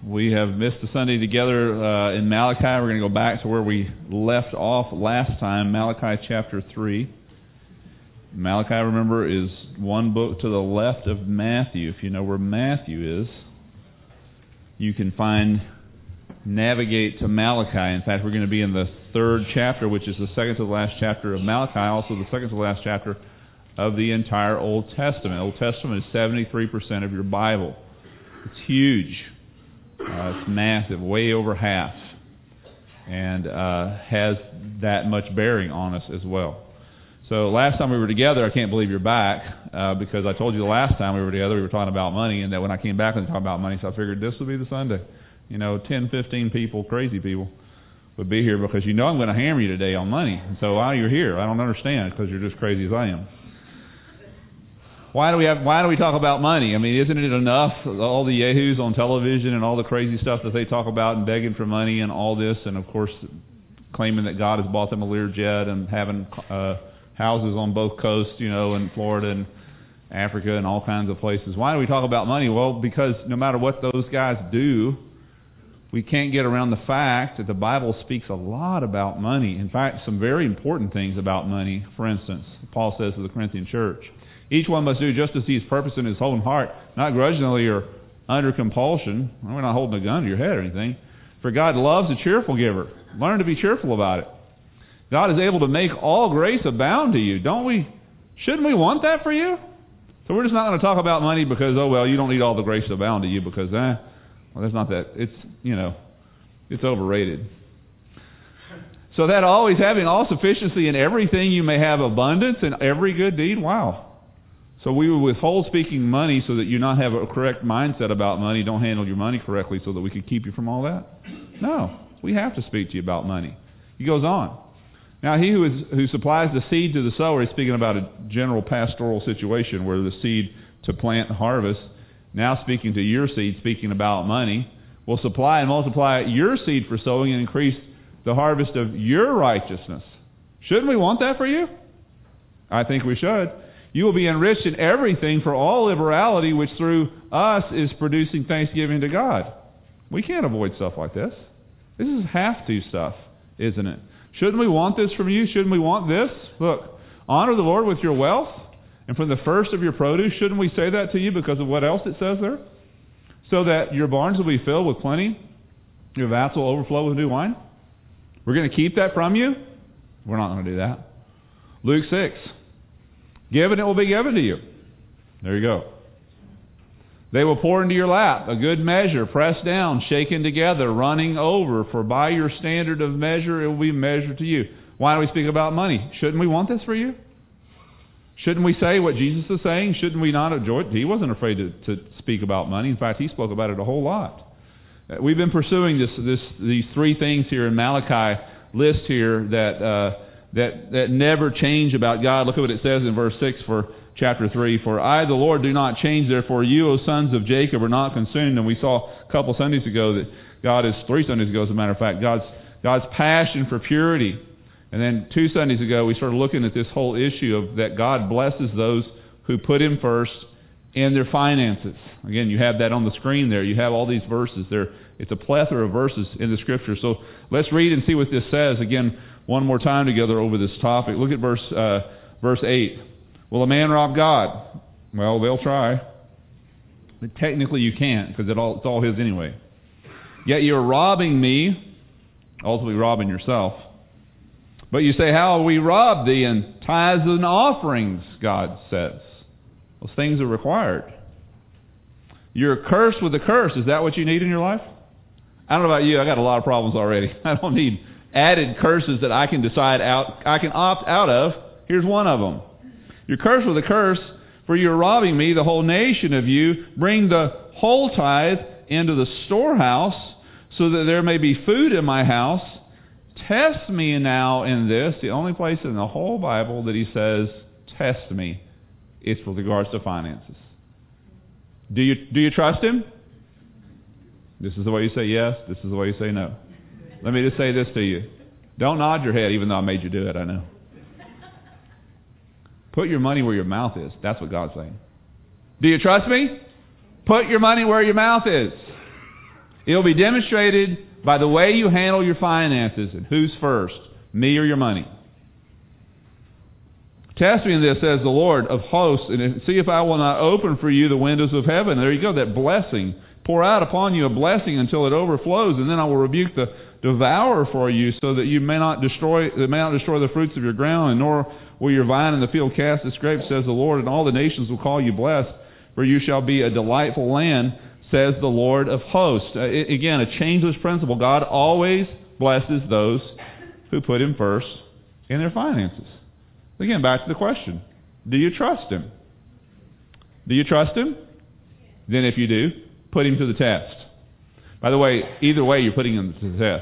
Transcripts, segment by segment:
We have missed a Sunday together in Malachi. We're going to go back to where we left off last time, Malachi chapter 3. Malachi, remember, is one book to the left of Matthew. If you know where Matthew is, you can navigate to Malachi. In fact, we're going to be in the third chapter, which is the second to the last chapter of Malachi, also the second to the last chapter of the entire Old Testament. Old Testament is 73% of your Bible. It's huge. It's massive, way over half, and has that much bearing on us as well. So last time we were together, I can't believe you're back, because I told you the last time we were together we were talking about money, and that when I came back we were talking about money, so I figured this would be the Sunday. 10, 15 people, crazy people, would be here because I'm going to hammer you today on money. And so while you're here, I don't understand, because you're just crazy as I am. Why do we talk about money? I mean, isn't it enough, all the yahoos on television and all the crazy stuff that they talk about and begging for money and all this, and of course claiming that God has bought them a Learjet and having houses on both coasts, in Florida and Africa and all kinds of places. Why do we talk about money? Well, because no matter what those guys do, we can't get around the fact that the Bible speaks a lot about money. In fact, some very important things about money. For instance, Paul says to the Corinthian church, each one must do just as he has purposed in his own heart, not grudgingly or under compulsion. We're not holding a gun to your head or anything. For God loves a cheerful giver. Learn to be cheerful about it. God is able to make all grace abound to you. Shouldn't we want that for you? So we're just not going to talk about money because, you don't need all the grace to abound to you because, that's not that. It's overrated. So that always having all sufficiency in everything, you may have abundance in every good deed. Wow. So we will withhold speaking money so that you not have a correct mindset about money, don't handle your money correctly so that we can keep you from all that? No. We have to speak to you about money. He goes on. Now he who supplies the seed to the sower, he's speaking about a general pastoral situation where the seed to plant and harvest. Now speaking to your seed, speaking about money, will supply and multiply your seed for sowing and increase the harvest of your righteousness. Shouldn't we want that for you? I think we should. You will be enriched in everything for all liberality, which through us is producing thanksgiving to God. We can't avoid stuff like this. This is have-to stuff, isn't it? Shouldn't we want this from you? Shouldn't we want this? Look, honor the Lord with your wealth and from the first of your produce. Shouldn't we say that to you because of what else it says there? So that your barns will be filled with plenty, your vats will overflow with new wine. We're going to keep that from you? We're not going to do that. Luke 6. Give and it will be given to you. There you go. They will pour into your lap a good measure, pressed down, shaken together, running over. For by your standard of measure it will be measured to you. Why do we speak about money? Shouldn't we want this for you? Shouldn't we say what Jesus is saying? Shouldn't we not enjoy it? He wasn't afraid to speak about money. In fact, he spoke about it a whole lot. We've been pursuing these three things here in Malachi list here that never change about God. Look at what it says in verse 6 for chapter 3. For I, the Lord, do not change. Therefore you, O sons of Jacob, are not consumed. And we saw a couple Sundays ago that God is, 3 Sundays ago as a matter of fact, God's passion for purity. And then 2 Sundays ago we started looking at this whole issue of that God blesses those who put Him first in their finances. Again, you have that on the screen there. You have all these verses there. It's a plethora of verses in the Scripture. So let's read and see what this says. Again, one more time together over this topic. Look at verse 8. Will a man rob God? Well, they'll try. But technically you can't, because it's all His anyway. Yet you're robbing me, ultimately robbing yourself. But you say, how will we rob thee? In tithes and offerings, God says. Those things are required. You're cursed with a curse. Is that what you need in your life? I don't know about you. I got a lot of problems already. I don't need added curses that I can I can opt out of. Here's one of them. You're cursed with a curse, for you're robbing me, the whole nation of you. Bring the whole tithe into the storehouse, so that there may be food in my house. Test me now in this. The only place in the whole Bible that He says, test me, is with regards to finances. Do you trust Him? This is the way you say yes. This is the way you say no. Let me just say this to you. Don't nod your head, even though I made you do it, I know. Put your money where your mouth is. That's what God's saying. Do you trust me? Put your money where your mouth is. It will be demonstrated by the way you handle your finances. And who's first, me or your money? Test me in this, says the Lord of hosts, and see if I will not open for you the windows of heaven. There you go, that blessing. Pour out upon you a blessing until it overflows, and then I will rebuke the devourer for you, so that you may not destroy the fruits of your ground, and nor will your vine in the field cast its grapes, says the Lord, and all the nations will call you blessed, for you shall be a delightful land, says the Lord of hosts. Again, a changeless principle. God always blesses those who put Him first in their finances. Again, back to the question. Do you trust Him? Do you trust Him? Then if you do, put Him to the test. By the way, either way, you're putting Him to the test.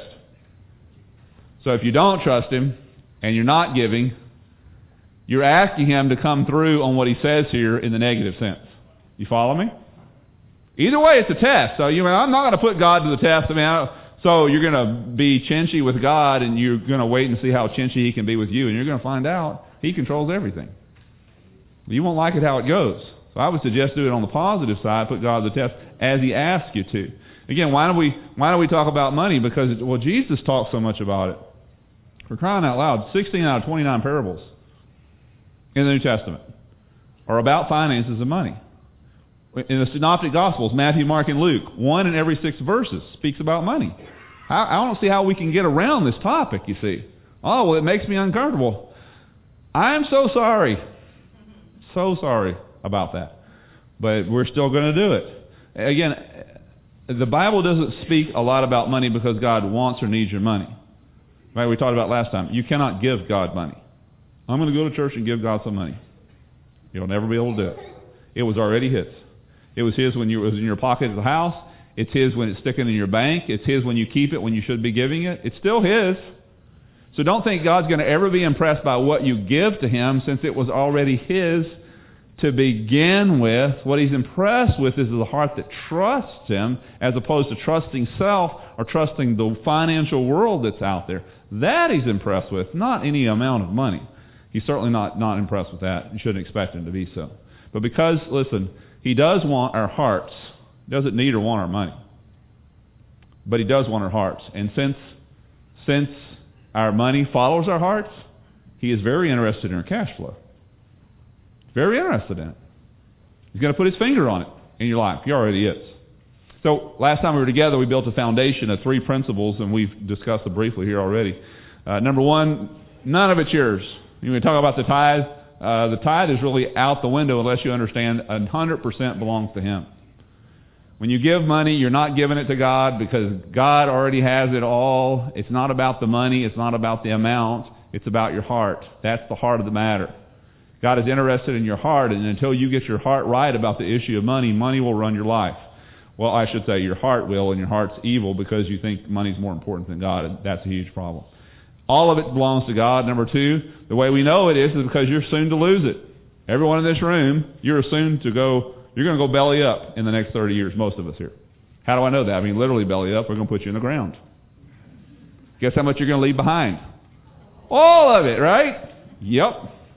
So if you don't trust Him and you're not giving, you're asking Him to come through on what He says here in the negative sense. You follow me? Either way, it's a test. So I'm not going to put God to the test. So you're going to be chinchy with God, and you're going to wait and see how chinchy He can be with you, and you're going to find out He controls everything. You won't like it how it goes. So I would suggest do it on the positive side, put God to the test as He asks you to. Again, why do we talk about money? Because Jesus talks so much about it. For crying out loud, 16 out of 29 parables in the New Testament are about finances and money. In the Synoptic Gospels, Matthew, Mark, and Luke, 1 in every 6 verses speaks about money. I don't see how we can get around this topic, you see. Oh, well, it makes me uncomfortable. I'm so sorry. So sorry about that. But we're still going to do it. Again, the Bible doesn't speak a lot about money because God wants or needs your money. Right? We talked about last time. You cannot give God money. I'm going to go to church and give God some money. You'll never be able to do it. It was already His. It was His when it was in your pocket at the house. It's His when it's sticking in your bank. It's His when you keep it when you should be giving it. It's still His. So don't think God's going to ever be impressed by what you give to Him, since it was already His to begin with. What He's impressed with is the heart that trusts Him, as opposed to trusting self or trusting the financial world that's out there. That He's impressed with, not any amount of money. He's certainly not impressed with that. You shouldn't expect Him to be so. But because, listen, He does want our hearts. He doesn't need or want our money. But He does want our hearts. And since our money follows our hearts, He is very interested in our cash flow. Very interested in it. He's going to put His finger on it in your life. He already is. So last time we were together, we built a foundation of 3 principles, and we've discussed them briefly here already. Number 1, none of it's yours. You want to talk about the tithe? The tithe is really out the window unless you understand 100% belongs to Him. When you give money, you're not giving it to God because God already has it all. It's not about the money. It's not about the amount. It's about your heart. That's the heart of the matter. God is interested in your heart, and until you get your heart right about the issue of money, money will run your life. Well, I should say your heart will, and your heart's evil because you think money's more important than God, and that's a huge problem. All of it belongs to God. Number 2, the way we know it is because you're soon to lose it. Everyone in this room, you're going to go belly up in the next 30 years, most of us here. How do I know that? I mean, literally belly up. We're going to put you in the ground. Guess how much you're going to leave behind? All of it, right? Yep.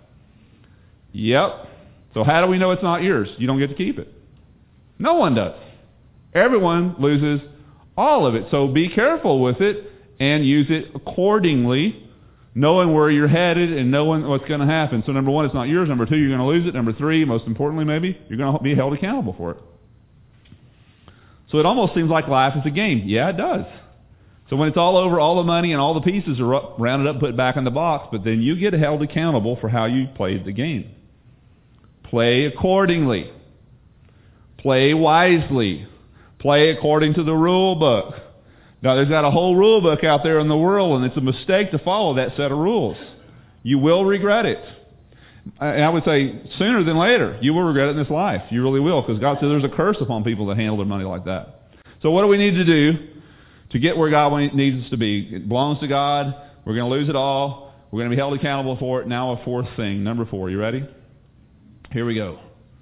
So how do we know it's not yours? You don't get to keep it. No one does. Everyone loses all of it. So be careful with it and use it accordingly, knowing where you're headed and knowing what's going to happen. So number 1, it's not yours. Number 2, you're going to lose it. Number 3, most importantly maybe, you're going to be held accountable for it. So it almost seems like life is a game. Yeah, it does. So when it's all over, all the money and all the pieces are rounded up and put back in the box, but then you get held accountable for how you played the game. Play accordingly. Play wisely. Play according to the rule book. Now, there's got a whole rule book out there in the world, and it's a mistake to follow that set of rules. You will regret it. And I would say sooner than later, you will regret it in this life. You really will, because God says there's a curse upon people that handle their money like that. So what do we need to do to get where God needs us to be? It belongs to God. We're going to lose it all. We're going to be held accountable for it. Now a 4th thing, number 4. You ready? Here we go.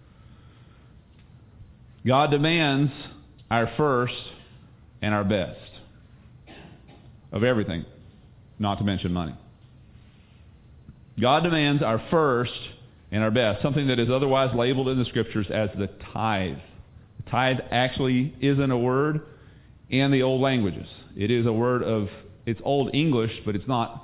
God demands our first and our best of everything, not to mention money. God demands our first and our best, something that is otherwise labeled in the Scriptures as the tithe. The tithe actually isn't a word. in the old languages. It is a word of, it's Old English, but it's not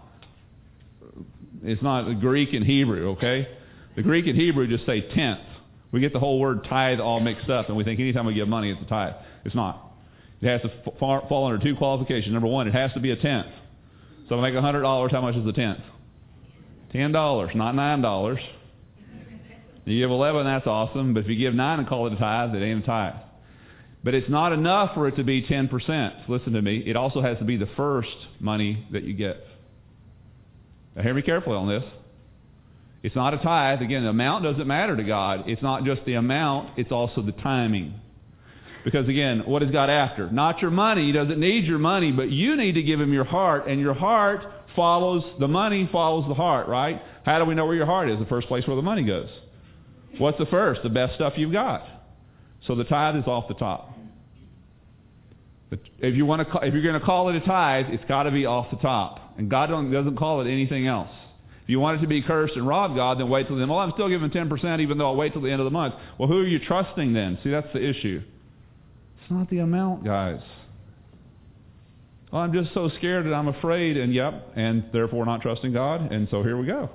Greek and Hebrew, okay? The Greek and Hebrew just say tenth. We get the whole word tithe all mixed up, and we think anytime we give money, it's a tithe. It's not. It has to fall under two qualifications. Number one, it has to be a tenth. So if I make $100, how much is the tenth? $10, not $9. You give 11, that's awesome. But if you give 9 and call it a tithe, it ain't a tithe. But it's not enough for it to be 10%. Listen to me. It also has to be the first money that you get. Now hear me carefully on this. It's not a tithe. Again, the amount doesn't matter to God. It's not just the amount, it's also the timing. Because again, what is God after? Not your money. He doesn't need your money, but you need to give Him your heart, and your heart follows, the money follows the heart, right? How do we know where your heart is? The first place where the money goes. What's the first? The best stuff you've got. So the tithe is off the top. But if you're going to call it a tithe, it's got to be off the top. And God doesn't call it anything else. If you want it to be cursed and rob God, then wait till the end. Well, I'm still giving 10% even though I'll wait till the end of the month. Well, who are you trusting then? See, that's the issue. It's not the amount, guys. Well, I'm just so scared and I'm afraid, and therefore not trusting God, and so here we go.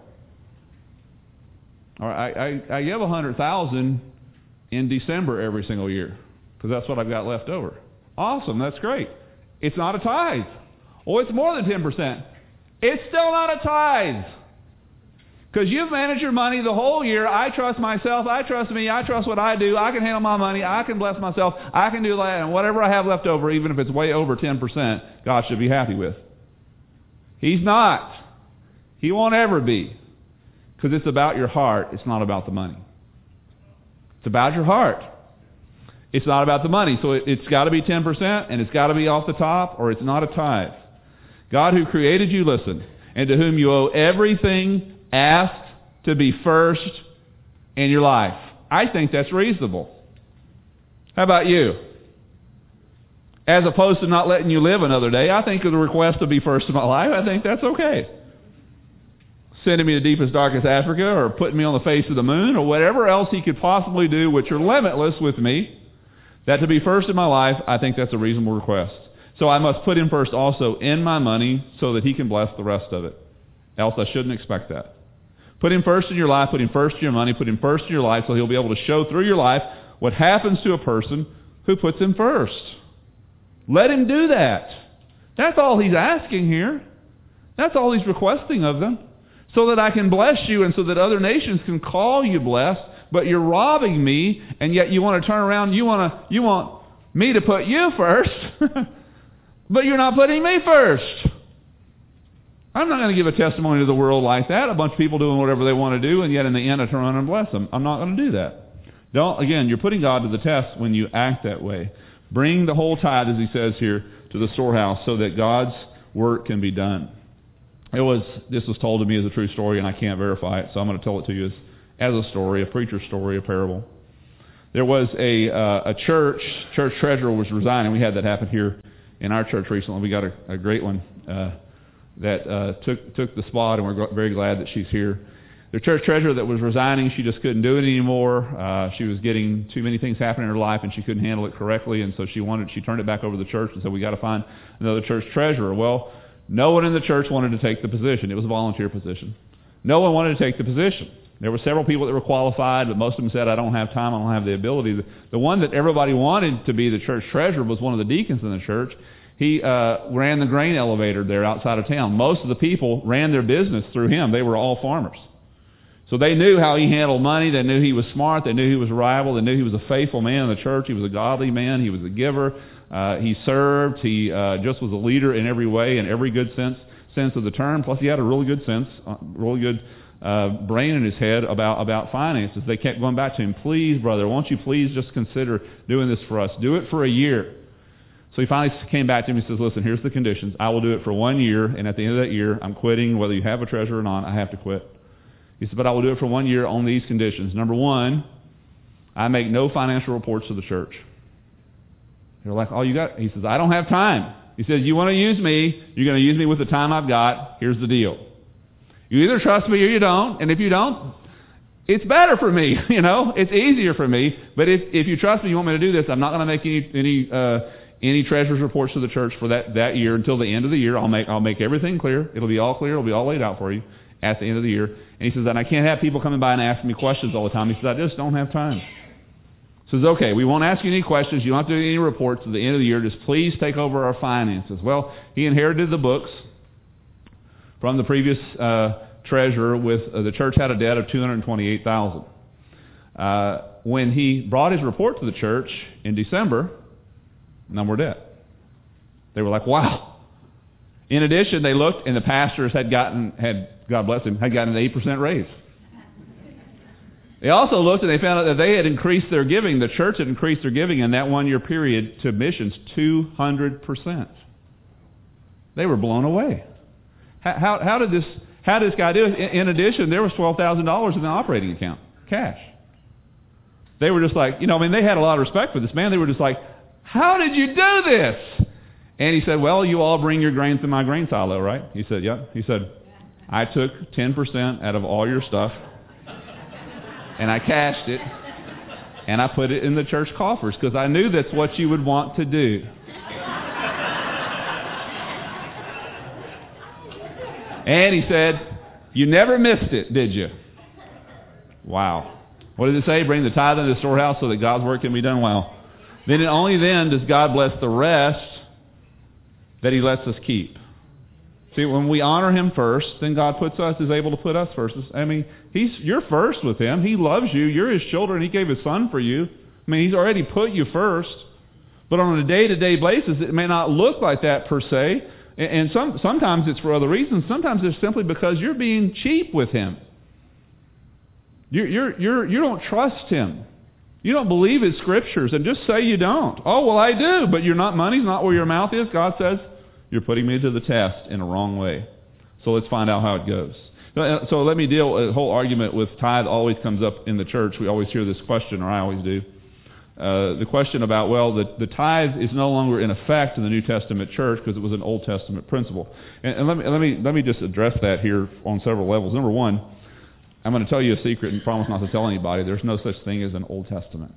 All right, I give $100,000 in December every single year because that's what I've got left over. Awesome, that's great. It's not a tithe. Oh, it's more than 10%. It's still not a tithe. Because you've managed your money the whole year. I trust myself. I trust me. I trust what I do. I can handle my money. I can bless myself. I can do that. And whatever I have left over, even if it's way over 10%, God should be happy with. He's not. He won't ever be. Because it's about your heart. It's not about the money. It's about your heart. It's not about the money. So it's got to be 10%, and it's got to be off the top, or it's not a tithe. God who created you, listen, and to whom you owe everything, asked to be first in your life. I think that's reasonable. How about you? As opposed to not letting you live another day, I think the request to be first in my life, I think that's okay. Sending me to deepest, darkest Africa, or putting me on the face of the moon, or whatever else He could possibly do, which are limitless with me, that to be first in my life, I think that's a reasonable request. So I must put Him first also in my money so that He can bless the rest of it. Else I shouldn't expect that. Put Him first in your life, put Him first in your money, put Him first in your life so He'll be able to show through your life what happens to a person who puts Him first. Let Him do that. That's all He's asking here. That's all He's requesting of them. So that I can bless you and so that other nations can call you blessed, but you're robbing me, and yet you want to turn around, you want me to put you first, but you're not putting me first. I'm not going to give a testimony to the world like that, a bunch of people doing whatever they want to do, and yet in the end I turn around and bless them. I'm not going to do that. Again, you're putting God to the test when you act that way. Bring the whole tithe, as He says here, to the storehouse so that God's work can be done. This was told to me as a true story, and I can't verify it, so I'm going to tell it to you as a story, a preacher's story, a parable. There was a church treasurer was resigning. We had that happen here in our church recently. We got a great one that took the spot, and we're very glad that she's here. The church treasurer that was resigning, she just couldn't do it anymore. She was getting too many things happening in her life, and she couldn't handle it correctly, and so she turned it back over to the church and said, we got to find another church treasurer. Well, no one in the church wanted to take the position. It was a volunteer position. No one wanted to take the position. There were several people that were qualified, but most of them said, I don't have time, I don't have the ability. The one that everybody wanted to be the church treasurer was one of the deacons in the church. He ran the grain elevator there outside of town. Most of the people ran their business through him. They were all farmers. So they knew how he handled money. They knew he was smart. They knew he was reliable. They knew he was a faithful man in the church. He was a godly man. He was a giver. He served. He just was a leader in every way, in every good sense of the term. Plus, he had a really good brain in his head about finances. They kept going back to him, please, brother, won't you please just consider doing this for us? Do it for a year. So he finally came back to him and says, listen, here's the conditions. I will do it for 1 year, and at the end of that year, I'm quitting. Whether you have a treasurer or not, I have to quit. He said, but I will do it for 1 year on these conditions. Number one, I make no financial reports to the church. They're like, oh, you got? He says, I don't have time. He says, you want to use me, you're going to use me with the time I've got. Here's the deal. You either trust me or you don't, and if you don't, it's better for me, It's easier for me. But if you trust me, you want me to do this, I'm not going to make any treasurer's reports to the church for that year until the end of the year. I'll make everything clear. It'll be all clear. It'll be all laid out for you at the end of the year. And he says, and I can't have people coming by and asking me questions all the time. He says, I just don't have time. He says, okay, we won't ask you any questions. You don't have to do any reports at the end of the year. Just please take over our finances. Well, he inherited the books from the previous treasurer. With the church had a debt of $228,000. When he brought his report to the church in December, no more debt. They were like, wow. In addition, they looked, and the pastors God bless him, had gotten an 8% raise. They also looked, and they found out that they had increased their giving. The church had increased their giving in that 1 year period to missions 200%. They were blown away. How did this guy do it? In addition, there was $12,000 in the operating account, cash. They were just like, they had a lot of respect for this man. They were just like, how did you do this? And he said, well, you all bring your grain to my grain silo, right? He said, yep. He said, I took 10% out of all your stuff, and I cashed it, and I put it in the church coffers, because I knew that's what you would want to do. And he said, you never missed it, did you? Wow. What did it say? Bring the tithe into the storehouse so that God's work can be done well. Then and only then does God bless the rest that he lets us keep. See, when we honor him first, then God is able to put us first. You're first with him. He loves you. You're his children. He gave his son for you. He's already put you first. But on a day-to-day basis, it may not look like that per se. And sometimes it's for other reasons. Sometimes it's simply because you're being cheap with him. You don't trust him. You don't believe his scriptures, and just say you don't. Oh, well, I do, but money's not where your mouth is. God says, you're putting me to the test in a wrong way. So let's find out how it goes. So let me a whole argument with tithe always comes up in the church. We always hear this question, or I always do. The question about, the tithe is no longer in effect in the New Testament church because it was an Old Testament principle. And let me just address that here on several levels. Number one, I'm going to tell you a secret and promise not to tell anybody. There's no such thing as an Old Testament.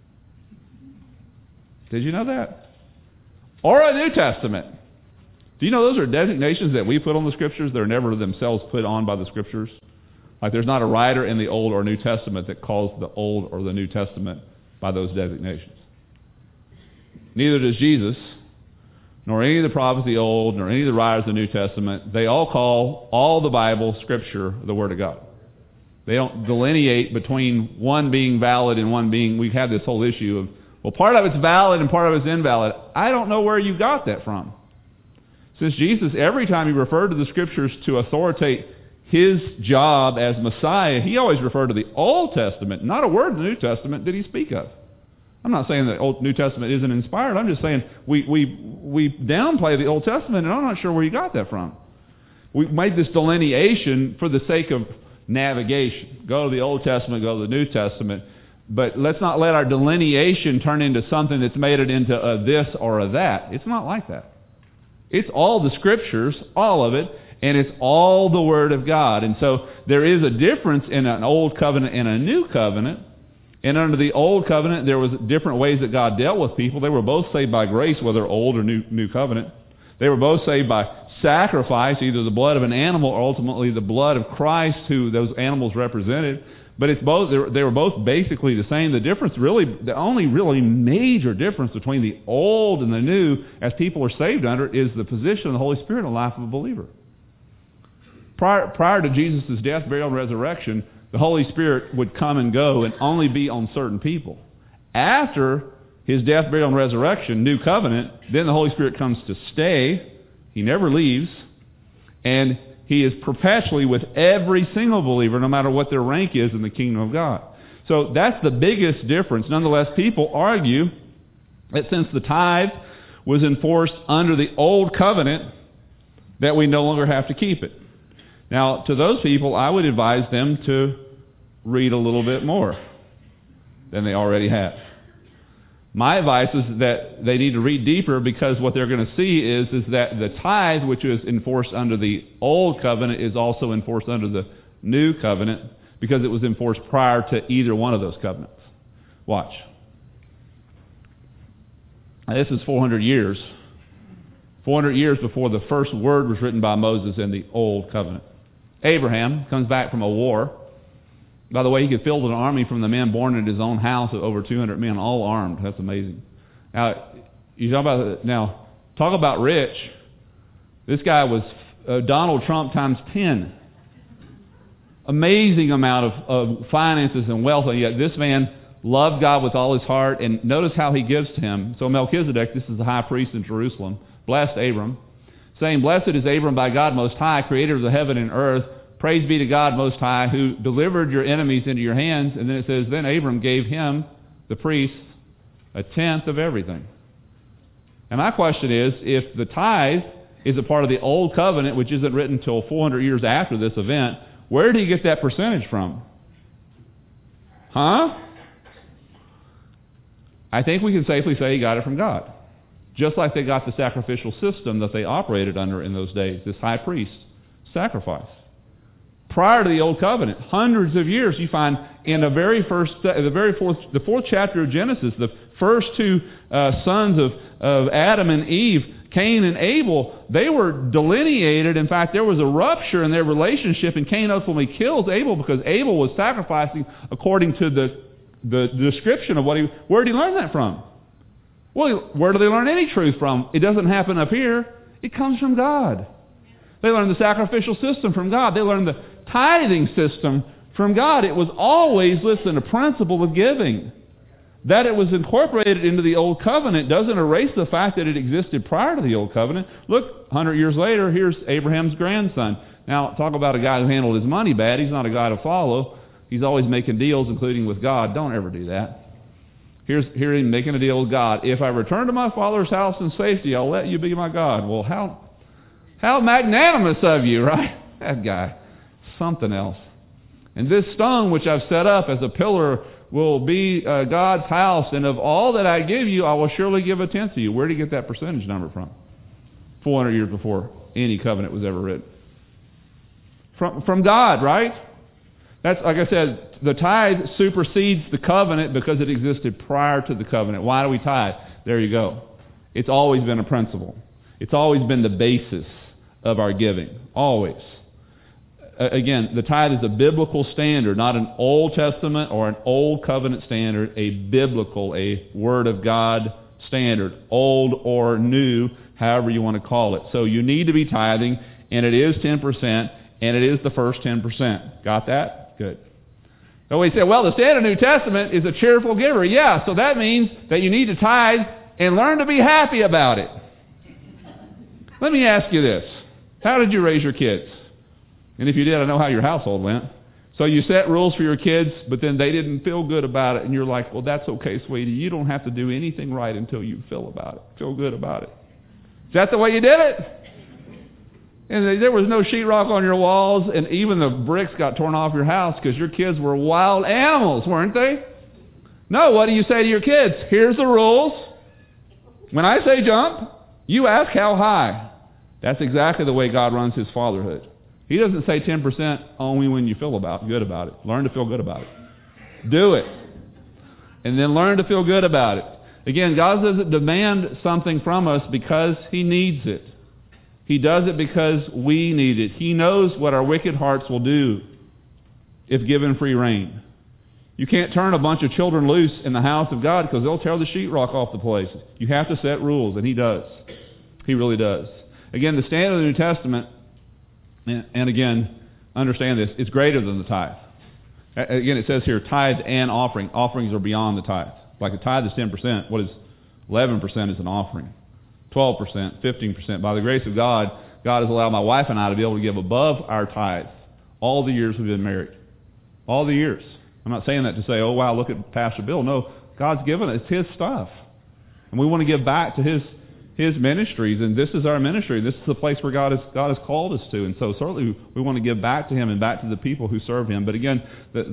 Did you know that? Or a New Testament. Do you know those are designations that we put on the Scriptures? They're never themselves put on by the Scriptures. Like there's not a writer in the Old or New Testament that calls the Old or the New Testament by those designations. Neither does Jesus, nor any of the prophets of the Old, nor any of the writers of the New Testament. They all call all the Bible, Scripture, the Word of God. They don't delineate between one being valid and one being... We've had this whole issue of, part of it's valid and part of it's invalid. I don't know where you got that from. Since Jesus, every time he referred to the Scriptures to authoritate his job as Messiah, he always referred to the Old Testament. Not a word in the New Testament did he speak of. I'm not saying that Old New Testament isn't inspired. I'm just saying we downplay the Old Testament, and I'm not sure where you got that from. We made this delineation for the sake of navigation. Go to the Old Testament, go to the New Testament. But let's not let our delineation turn into something that's made it into a this or a that. It's not like that. It's all the Scriptures, all of it, and it's all the Word of God. And so there is a difference in an Old Covenant and a New Covenant. And under the Old Covenant, there was different ways that God dealt with people. They were both saved by grace, whether Old or New Covenant. They were both saved by sacrifice, either the blood of an animal or ultimately the blood of Christ, who those animals represented. But it's both; they were both basically the same. The difference, the only really major difference between the Old and the New, as people are saved under, is the position of the Holy Spirit in the life of a believer. Prior to Jesus' death, burial, and resurrection, the Holy Spirit would come and go and only be on certain people. After his death, burial, and resurrection, New Covenant, then the Holy Spirit comes to stay. He never leaves. And he is perpetually with every single believer, no matter what their rank is in the kingdom of God. So that's the biggest difference. Nonetheless, people argue that since the tithe was enforced under the Old Covenant, that we no longer have to keep it. Now, to those people, I would advise them to read a little bit more than they already have. My advice is that they need to read deeper, because what they're going to see is that the tithe, which is enforced under the Old Covenant, is also enforced under the New Covenant, because it was enforced prior to either one of those covenants. Watch. Now, this is 400 years. 400 years before the first word was written by Moses in the Old Covenant. Abraham comes back from a war. By the way, he could field an army from the men born in his own house of over 200 men, all armed. That's amazing. Now, talk about rich. This guy was Donald Trump times 10. Amazing amount of finances and wealth, and yet this man loved God with all his heart. And notice how he gives to him. So Melchizedek, this is the high priest in Jerusalem, blessed Abram, saying, "Blessed is Abram by God Most High, creator of the heaven and earth. Praise be to God Most High, who delivered your enemies into your hands." And then it says, then Abram gave him, the priest, a tenth of everything. And my question is, if the tithe is a part of the Old Covenant, which isn't written until 400 years after this event, where did he get that percentage from? Huh? I think we can safely say he got it from God. Just like they got the sacrificial system that they operated under in those days, this high priest sacrifice. Prior to the Old Covenant, hundreds of years, you find in the fourth chapter of Genesis, the first two sons of Adam and Eve, Cain and Abel, they were delineated. In fact, there was a rupture in their relationship, and Cain ultimately kills Abel because Abel was sacrificing according to the description of where did he learn that from? Well, where do they learn any truth from? It doesn't happen up here. It comes from God. They learned the sacrificial system from God. They learned the tithing system from God. It was always, listen, a principle of giving. That it was incorporated into the Old Covenant doesn't erase the fact that it existed prior to the Old Covenant. Look, 100 years later, here's Abraham's grandson. Now, talk about a guy who handled his money bad. He's not a guy to follow. He's always making deals, including with God. Don't ever do that. Here he's making a deal with God. If I return to my father's house in safety, I'll let you be my God. Well, how magnanimous of you, right? That guy. Something else. And this stone which I've set up as a pillar will be God's house, and of all that I give you, I will surely give a tenth to you. Where did he get that percentage number from? 400 years before any covenant was ever written. From God, right? That's, like I said, the tithe supersedes the covenant because it existed prior to the covenant. Why do we tithe? There you go. It's always been a principle. It's always been the basis of our giving. Always. Again, the tithe is a biblical standard, not an Old Testament or an Old Covenant standard, a biblical, a Word of God standard, old or new, however you want to call it. So you need to be tithing, and it is 10%, and it is the first 10%. Got that? Good. So we say, well, the standard New Testament is a cheerful giver. Yeah, so that means that you need to tithe and learn to be happy about it. Let me ask you this. How did you raise your kids? And if you did, I know how your household went. So you set rules for your kids, but then they didn't feel good about it, and you're like, well, that's okay, sweetie. You don't have to do anything right until you feel good about it. Is that the way you did it? And there was no sheetrock on your walls, and even the bricks got torn off your house because your kids were wild animals, weren't they? No, what do you say to your kids? Here's the rules. When I say jump, you ask how high. That's exactly the way God runs his fatherhood. He doesn't say 10% only when you feel good about it. Learn to feel good about it. Do it. And then learn to feel good about it. Again, God doesn't demand something from us because he needs it. He does it because we need it. He knows what our wicked hearts will do if given free rein. You can't turn a bunch of children loose in the house of God because they'll tear the sheetrock off the place. You have to set rules, and he does. He really does. Again, the standard of the New Testament, and again, understand this, it's greater than the tithe. Again, it says here, tithe and offering. Offerings are beyond the tithe. Like the tithe is 10%. What is 11% is an offering. 12%, 15%. By the grace of God, God has allowed my wife and I to be able to give above our tithe all the years we've been married. All the years. I'm not saying that to say, oh, wow, look at Pastor Bill. No, God's given it. It's his stuff. And we want to give back to his ministries, and this is our ministry. This is the place where God has called us to. And so certainly we want to give back to him and back to the people who serve him. But again,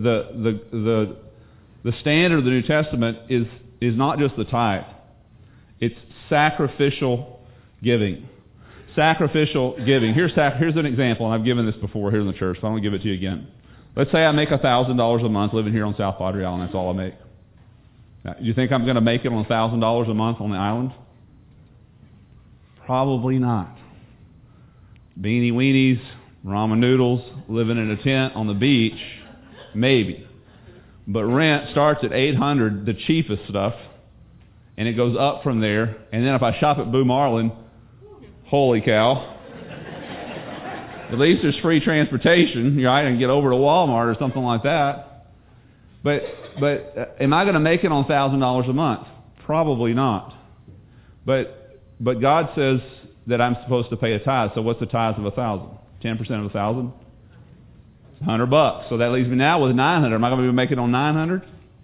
the standard of the New Testament is not just the tithe. It's sacrificial giving. Sacrificial giving. Here's an example, and I've given this before here in the church, so I'm going to give it to you again. Let's say I make $1,000 a month living here on South Padre Island. That's all I make. Now, you think I'm going to make it on $1,000 a month on the island? Probably not. Beanie weenies, ramen noodles, living in a tent on the beach, maybe. But rent starts at $800, the cheapest stuff, and it goes up from there. And then if I shop at Boo Marlin, holy cow. At least there's free transportation. I can get over to Walmart or something like that. But am I going to make it on $1,000 a month? Probably not. But God says that I'm supposed to pay a tithe. So what's the tithe of 1,000? 10% of 1,000? $100. So that leaves me now with 900. Am I going to be making on 900?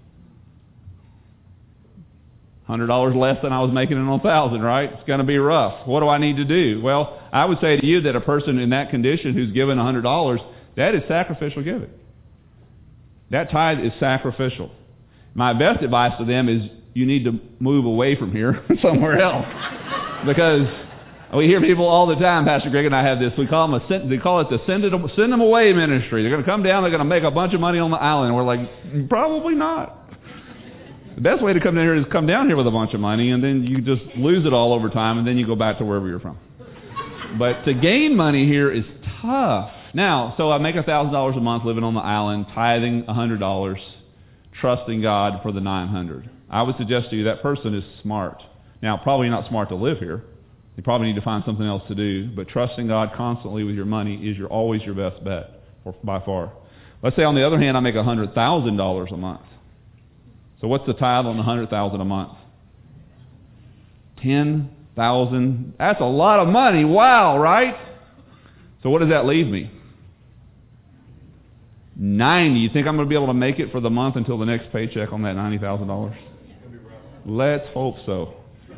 $100 less than I was making it on 1,000, right? It's going to be rough. What do I need to do? Well, I would say to you that a person in that condition who's given $100, that is sacrificial giving. That tithe is sacrificial. My best advice to them is you need to move away from here somewhere else. Because we hear people all the time, Pastor Greg and I have this, they call it the send them away ministry. They're going to come down, they're going to make a bunch of money on the island. And we're like, probably not. The best way to come down here is come down here with a bunch of money, and then you just lose it all over time, and then you go back to wherever you're from. But to gain money here is tough. Now, so I make $1,000 a month living on the island, tithing $100, trusting God for the $900. I would suggest to you that person is smart. Now, probably not smart to live here. You probably need to find something else to do, but trusting God constantly with your money is always your best bet, by far. Let's say, on the other hand, I make $100,000 a month. So what's the tithe on the $100,000 a month? $10,000. That's a lot of money. Wow, right? So what does that leave me? $90,000. You think I'm going to be able to make it for the month until the next paycheck on that $90,000? Let's hope so.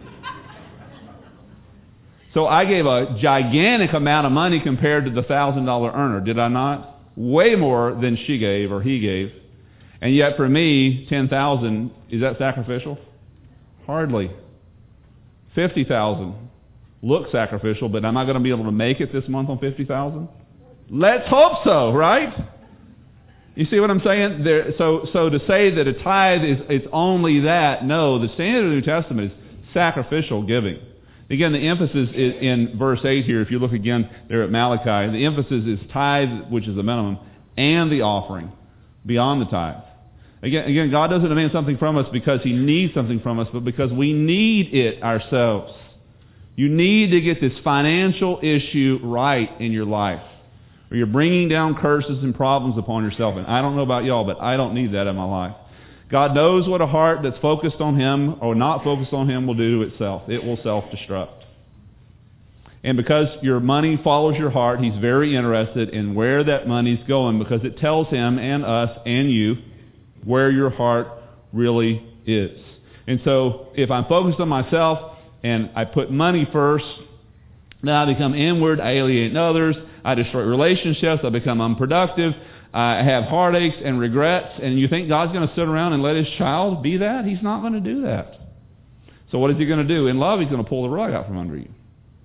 So I gave a gigantic amount of money compared to the $1,000 earner, did I not? Way more than she gave or he gave. And yet for me, $10,000, is that sacrificial? Hardly. $50,000 looks sacrificial, but am I going to be able to make it this month on $50,000? Let's hope so, right? You see what I'm saying? So to say that a tithe is only that, no, the standard of the New Testament is sacrificial giving. Again, the emphasis is in verse 8 here, if you look again there at Malachi, the emphasis is tithe, which is the minimum, and the offering, beyond the tithe. Again, God doesn't demand something from us because He needs something from us, but because we need it ourselves. You need to get this financial issue right in your life, or you're bringing down curses and problems upon yourself. And I don't know about y'all, but I don't need that in my life. God knows what a heart that's focused on Him or not focused on Him will do to itself. It will self-destruct. And because your money follows your heart, He's very interested in where that money's going, because it tells Him and us and you where your heart really is. And so if I'm focused on myself and I put money first, then I become inward, I alienate others, I destroy relationships, I become unproductive, I have heartaches and regrets, and you think God's going to sit around and let His child be that? He's not going to do that. So what is He going to do? In love, He's going to pull the rug out from under you.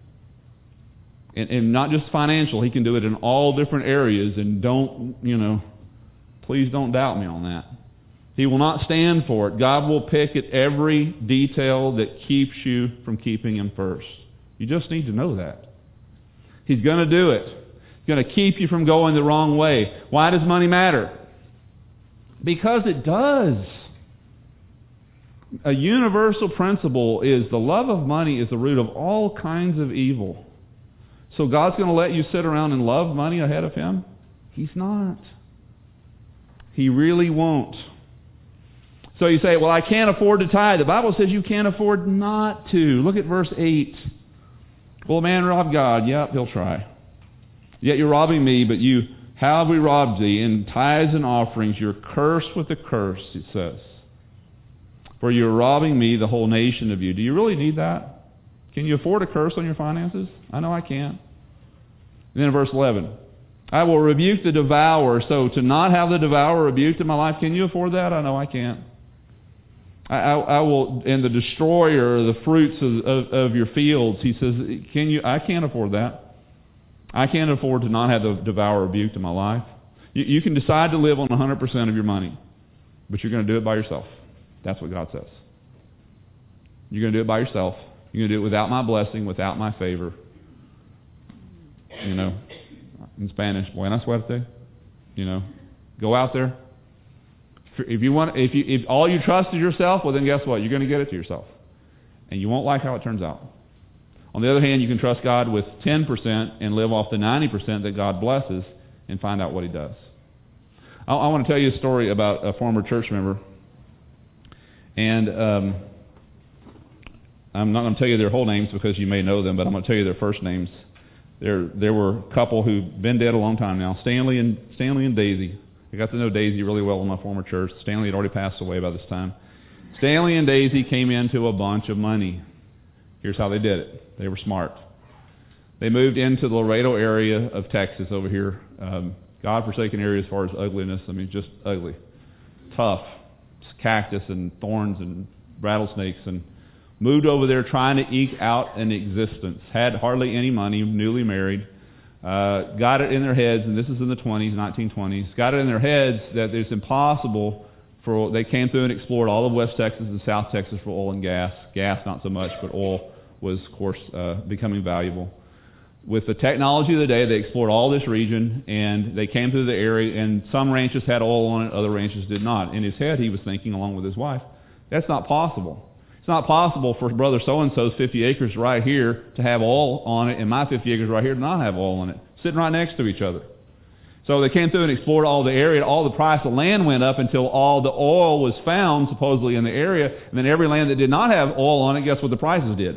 And not just financial, He can do it in all different areas, and please don't doubt me on that. He will not stand for it. God will pick at every detail that keeps you from keeping Him first. You just need to know that. He's going to do it. He's going to keep you from going the wrong way. Why does money matter? Because it does. A universal principle is the love of money is the root of all kinds of evil. So God's going to let you sit around and love money ahead of Him? He's not. He really won't. So you say, well, I can't afford to tithe. The Bible says you can't afford not to. Look at verse 8. Will a man rob God? Yep, he'll try. Yet you're robbing me, but how have we robbed thee? In tithes and offerings, you're cursed with a curse, it says. For you're robbing me, the whole nation of you. Do you really need that? Can you afford a curse on your finances? I know I can't. And then in verse 11. I will rebuke the devourer. So to not have the devourer rebuked in my life, can you afford that? I know I can't. I will, and the destroyer, the fruits of your fields, he says, I can't afford that. I can't afford to not have the devourer rebuked in my life. You can decide to live on 100% of your money, but you're going to do it by yourself. That's what God says. You're going to do it by yourself. You're going to do it without my blessing, without my favor. You know, in Spanish, buena suerte. You know, go out there. If all you trust is yourself, well then guess what? You're going to get it to yourself. And you won't like how it turns out. On the other hand, you can trust God with 10% and live off the 90% that God blesses and find out what He does. I want to tell you a story about a former church member. And I'm not going to tell you their whole names because you may know them, but I'm going to tell you their first names. There were a couple who've been dead a long time now, Stanley and Daisy. I got to know Daisy really well in my former church. Stanley had already passed away by this time. Stanley and Daisy came into a bunch of money. Here's how they did it. They were smart. They moved into the Laredo area of Texas over here. God-forsaken area as far as ugliness. I mean, just ugly. Tough. Cactus and thorns and rattlesnakes. And moved over there trying to eke out an existence. Had hardly any money, newly married. Got it in their heads, and this is in the 1920s, got it in their heads that it's impossible they came through and explored all of West Texas and South Texas for oil and gas. Gas, not so much, but oil was, of course, becoming valuable. With the technology of the day, they explored all this region, and they came through the area, and some ranches had oil on it, other ranches did not. In his head, he was thinking, along with his wife, that's not possible. It's not possible for brother so-and-so's 50 acres right here to have oil on it, and my 50 acres right here to not have oil on it, sitting right next to each other. So they came through and explored all the area. All the price of land went up until all the oil was found, supposedly, in the area. And then every land that did not have oil on it, guess what the prices did?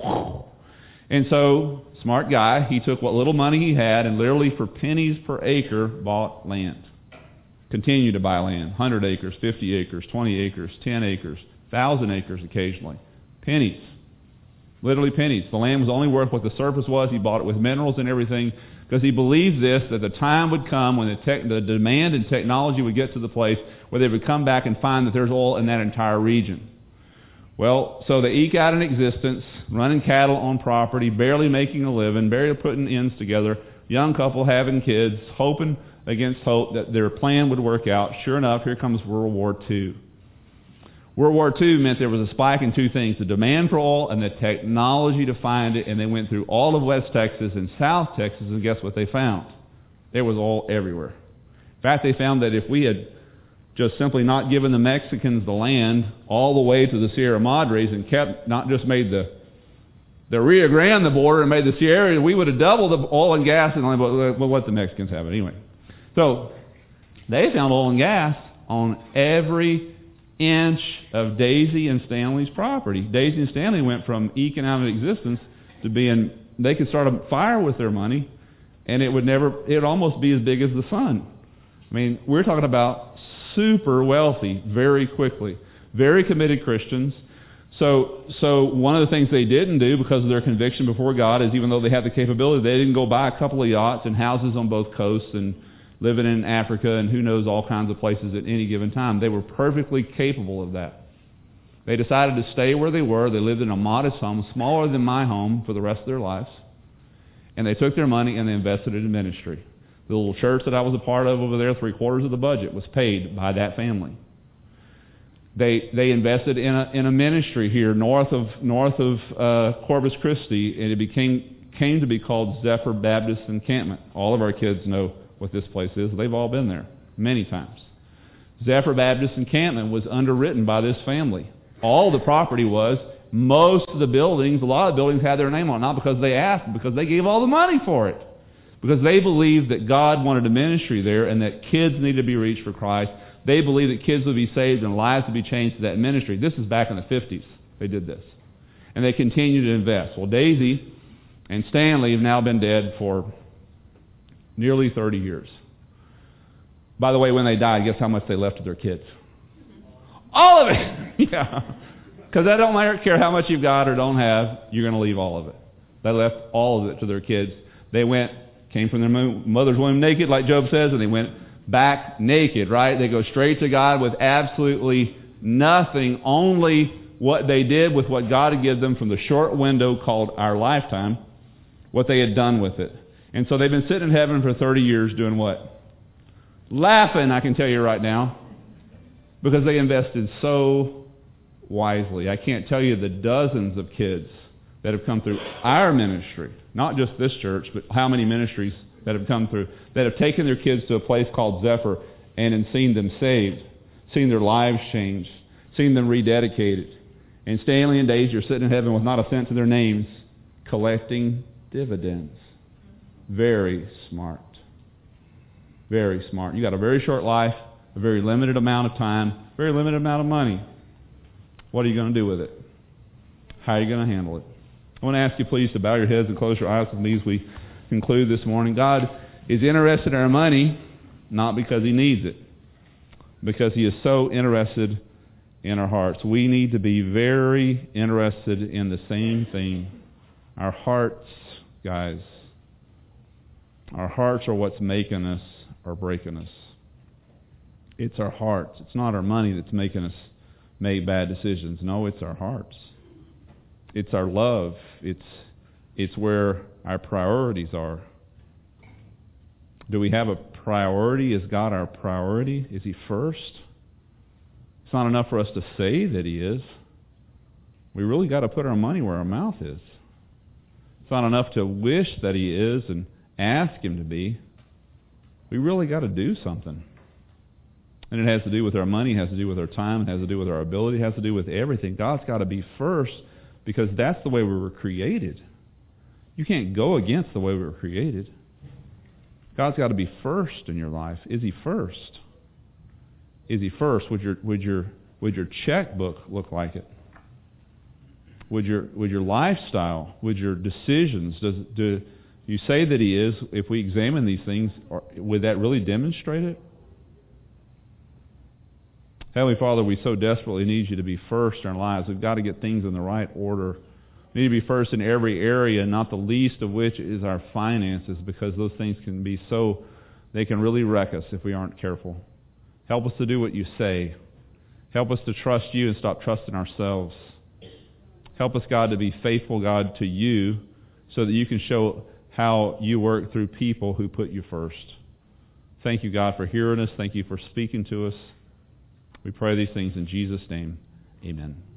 And so, smart guy, he took what little money he had and literally for pennies per acre bought land. Continued to buy land. 100 acres, 50 acres, 20 acres, 10 acres, 1,000 acres occasionally. Pennies. Literally pennies. The land was only worth what the surface was. He bought it with minerals and everything. Because he believed this, that the time would come when the demand and technology would get to the place where they would come back and find that there's oil in that entire region. Well, so they eke out an existence, running cattle on property, barely making a living, barely putting ends together, young couple having kids, hoping against hope that their plan would work out. Sure enough, here comes World War II. World War II meant there was a spike in two things, the demand for oil and the technology to find it, and they went through all of West Texas and South Texas, and guess what they found? There was oil everywhere. In fact, they found that if we had just simply not given the Mexicans the land all the way to the Sierra Madres and kept, not just made the Rio Grande the border and made the Sierra, we would have doubled the oil and gas and what the Mexicans have. Anyway, so they found oil and gas on every inch of Daisy and Stanley's property. Daisy and Stanley went from eking out an existence to being, they could start a fire with their money, and it would almost be as big as the sun. I mean, we're talking about super wealthy very quickly. Very committed Christians. So one of the things they didn't do because of their conviction before God is even though they had the capability, they didn't go buy a couple of yachts and houses on both coasts and living in Africa and who knows all kinds of places at any given time. They were perfectly capable of that. They decided to stay where they were. They lived in a modest home, smaller than my home, for the rest of their lives. And they took their money and they invested it in ministry. The little church that I was a part of over there, 3/4 of the budget was paid by that family. They invested in a ministry here north of Corpus Christi, and it came to be called Zephyr Baptist Encampment. All of our kids know what this place is. They've all been there many times. Zephyr Baptist Encampment was underwritten by this family. All the property was. Most of the buildings, a lot of the buildings had their name on it, not because they asked, but because they gave all the money for it. Because they believed that God wanted a ministry there and that kids needed to be reached for Christ. They believed that kids would be saved and lives would be changed to that ministry. This is back in the 50s. They did this. And they continue to invest. Well, Daisy and Stanley have now been dead for nearly 30 years. By the way, when they died, guess how much they left to their kids? All of it! Yeah. Because I don't care how much you've got or don't have, you're going to leave all of it. They left all of it to their kids. They came from their mother's womb naked, like Job says, and they went back naked, right? They go straight to God with absolutely nothing, only what they did with what God had given them from the short window called our lifetime, what they had done with it. And so they've been sitting in heaven for 30 years doing what? Laughing, I can tell you right now, because they invested so wisely. I can't tell you the dozens of kids that have come through our ministry, not just this church, but how many ministries that have come through, that have taken their kids to a place called Zephyr and seen them saved, seen their lives changed, seen them rededicated. And Stanley and Daisy are sitting in heaven with not a cent to their names, collecting dividends. Very smart. Very smart. You got a very short life, a very limited amount of time, very limited amount of money. What are you going to do with it? How are you going to handle it? I want to ask you please to bow your heads and close your eyes with me as we conclude this morning. God is interested in our money, not because He needs it, because He is so interested in our hearts. We need to be very interested in the same thing. Our hearts, guys, our hearts are what's making us or breaking us. It's our hearts. It's not our money that's making us make bad decisions. No, it's our hearts. It's our love. It's where our priorities are. Do we have a priority? Is God our priority? Is He first? It's not enough for us to say that He is. We really got to put our money where our mouth is. It's not enough to wish that He is and ask Him to be. We really got to do something. And it has to do with our money, it has to do with our time, it has to do with our ability, it has to do with everything. God's got to be first because that's the way we were created. You can't go against the way we were created. God's got to be first in your life. Is He first? Is He first? Would your checkbook look like it? Would your lifestyle, would your decisions, do you say that He is? If we examine these things, would that really demonstrate it? Heavenly Father, we so desperately need You to be first in our lives. We've got to get things in the right order. We need to be first in every area, not the least of which is our finances, because those things can be they can really wreck us if we aren't careful. Help us to do what You say. Help us to trust You and stop trusting ourselves. Help us, God, to be faithful, God, to You so that You can show how You work through people who put You first. Thank You, God, for hearing us. Thank You for speaking to us. We pray these things in Jesus' name. Amen.